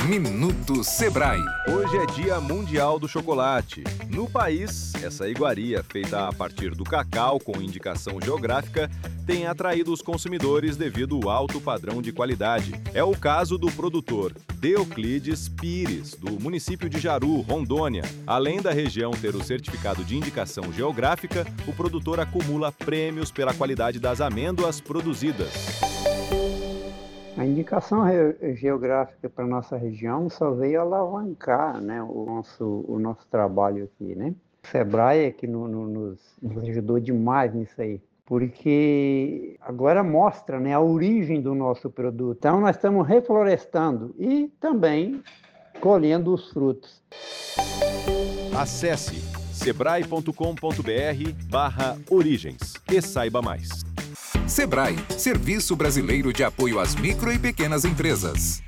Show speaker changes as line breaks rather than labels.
Minuto Sebrae.
Hoje é Dia Mundial do Chocolate. No país, essa iguaria, feita a partir do cacau com indicação geográfica, tem atraído os consumidores devido ao alto padrão de qualidade. É o caso do produtor Deoclides Pires, do município de Jaru, Rondônia. Além da região ter o certificado de indicação geográfica, o produtor acumula prêmios pela qualidade das amêndoas produzidas.
A indicação geográfica para a nossa região só veio alavancar, né, o nosso trabalho aqui, né? O Sebrae é que nos ajudou demais nisso aí, porque agora mostra, né, a origem do nosso produto. Então nós estamos reflorestando e também colhendo os frutos.
Acesse sebrae.com.br/origens e saiba mais.
Sebrae, Serviço Brasileiro de Apoio às Micro e Pequenas Empresas.